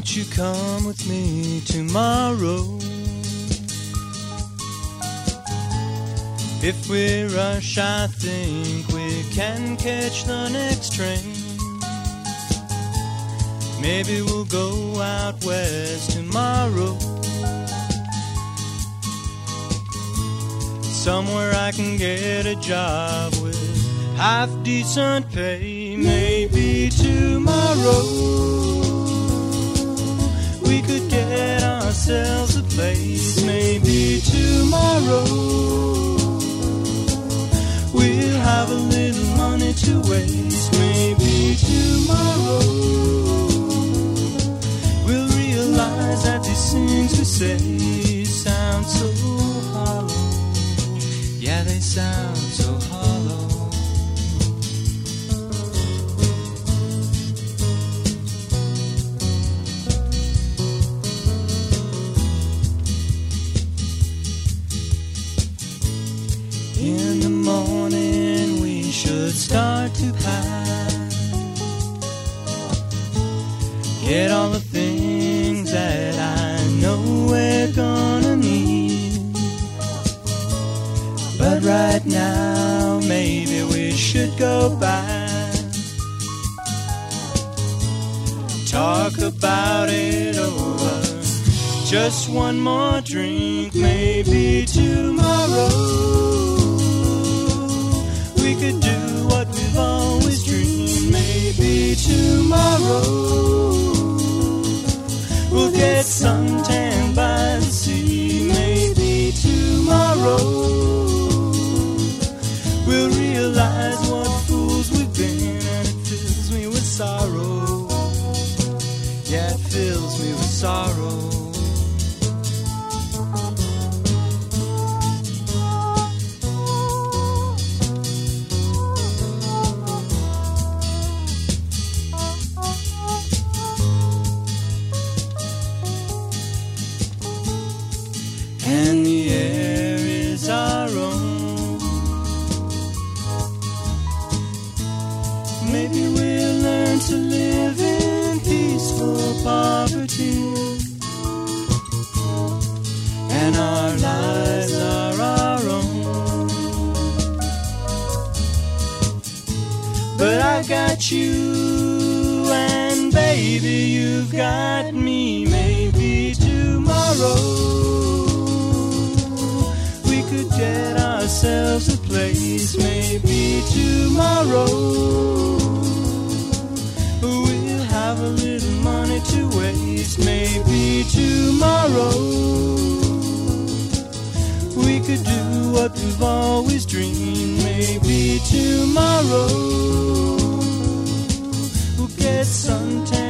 Won't you come with me tomorrow? If we rush, I think we can catch the next train. Maybe we'll go out west tomorrow, somewhere I can get a job with half-decent pay. Maybe tomorrow we could get ourselves a place. Maybe tomorrow we'll have a little money to waste. Maybe tomorrow we'll realize that these things we say sound so hollow. Yeah, they sound so hollow. In the morning we should start to pack, get all the things that I know we're gonna need. But right now maybe we should go back, talk about it over, just one more drink. Maybe tomorrow we could do what we've always dreamed. Maybe tomorrow we'll get suntan by the sea. Maybe tomorrow we'll realize what fools we've been, and it fills me with sorrow. Yeah, it fills me with sorrow. And the air is our own. Maybe we'll learn to live in peaceful poverty, and our lives are our own. But I got you, and baby, you've got me. Maybe tomorrow get ourselves a place. Maybe tomorrow we'll have a little money to waste. Maybe tomorrow we could do what we've always dreamed. Maybe tomorrow we'll get suntan